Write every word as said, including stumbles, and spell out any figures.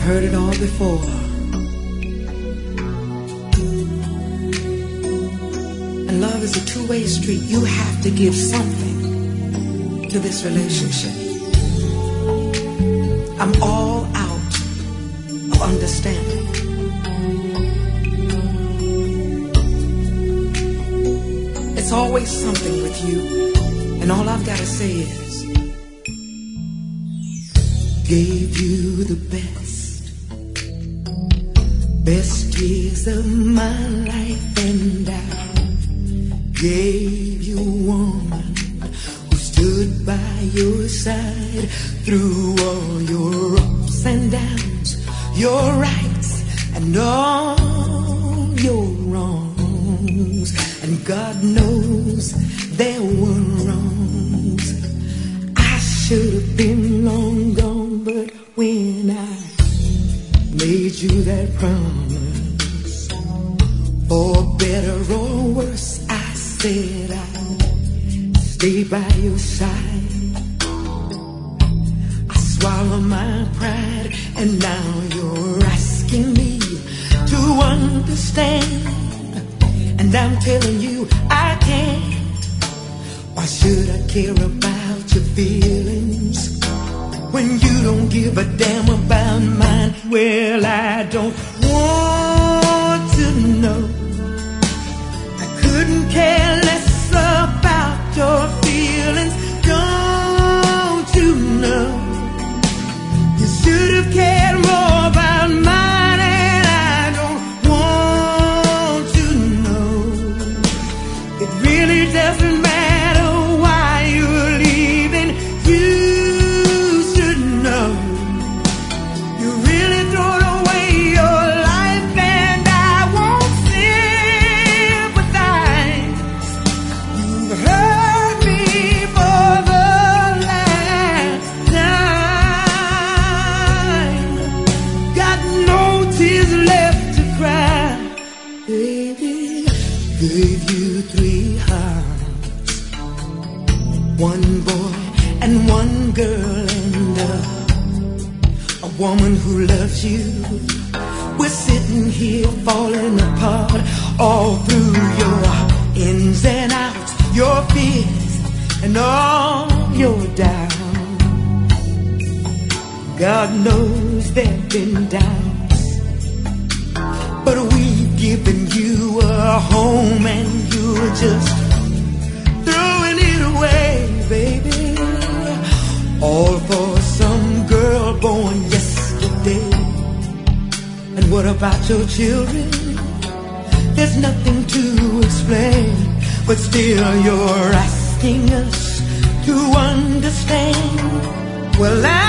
heard it all before. And love is a two-way street. You have to give something to this relationship. I'm all out of understanding. It's always something with you, and all I've got to say is, gave you the best, best years of my life, and I gave you a woman who stood by your side through all your ups and downs, your rights and all your wrongs. And God knows there were wrongs. I should have been long gone, but when I made you that promise, for better or worse, I said I'd stay by your side. I swallow my pride, and now you're asking me to understand. And I'm telling you I can't. Why should I care about your feelings when you don't give a damn about mine? Well, I don't want to know. I couldn't care less about your feelings. Don't you know? You should have cared more about mine, and I don't want to know. It really doesn't matter why you're leaving. You should know. You really thrown away your life, and I won't sympathize. You've hurt me for the last time. Got no tears left to cry, baby. Gave you three hearts, one boy and one girl, and a, a woman who loves you. We're sitting here falling apart all through your ins and outs, your fears and all your doubts. God knows there've been doubts, but we've given you a home, and you're just throwing it away, baby. All for some girl born yesterday. And what about your children? There's nothing to explain, but still you're asking us to understand. Well, I